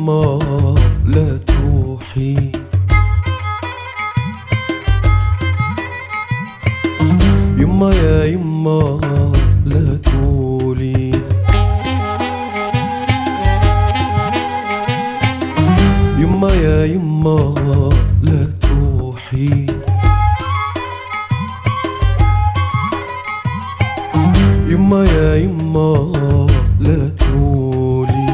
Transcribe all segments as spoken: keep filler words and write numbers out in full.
يما لا تروحي، يما يا يما لا تقولي، يما يا يما لا تروحي، يما يا يما لا تقولي.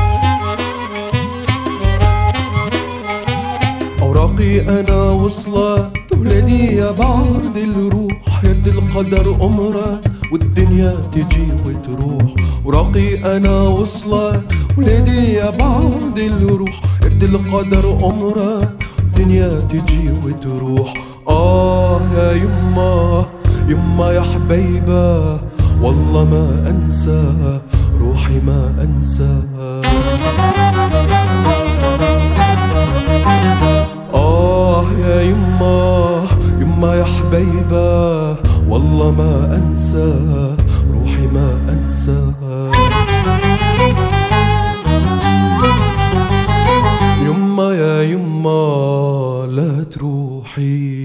أوراقي أنا وصلت ولادي يا بعد الروح، يد القدر أمرة والدنيا تجي وتروح. أوراقي أنا وصلت ولادي يا بعد الروح، يد القدر أمرة الدنيا تجي وتروح. آه يا يما يما يا حبيبة والله ما أنسى روحي ما أنسى. آه يا يما يما يا حبيبة والله ما أنسى روحي ما أنسى. يما يا يما لا تروحي.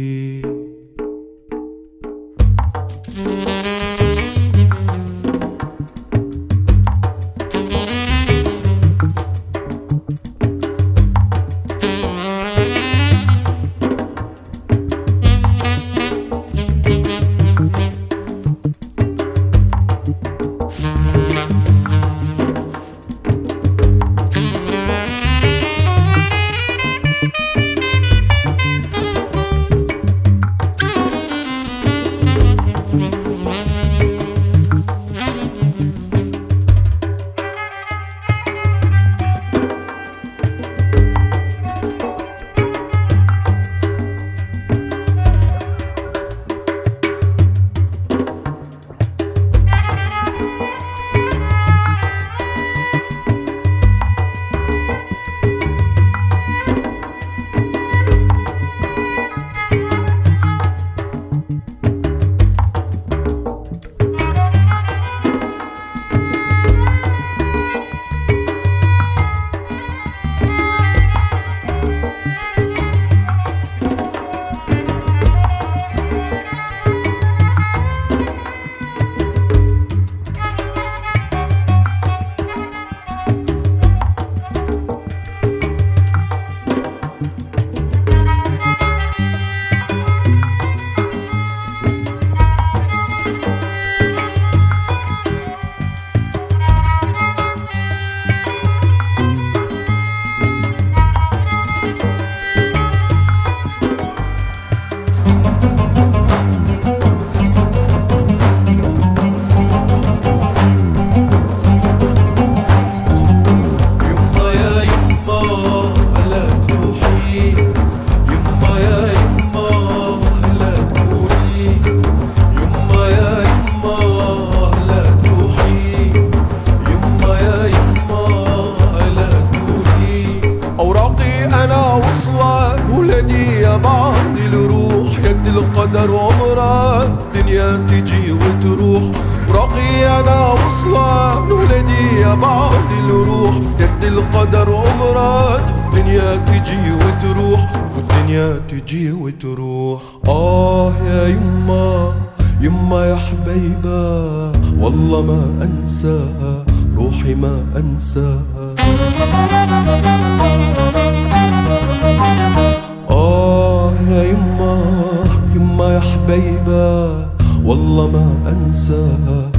بعض الروح يد القدر عمرها الدنيا تجي وتروح. ورقي انا وصلة ولدي يا بعض الروح يد القدر عمرها الدنيا تجي وتروح والدنيا تجي وتروح. آه يا يما يما يا حبيبة والله ما أنسى روحي ما أنسى. آه يا يما يما يا حبيبة والله ما أنسى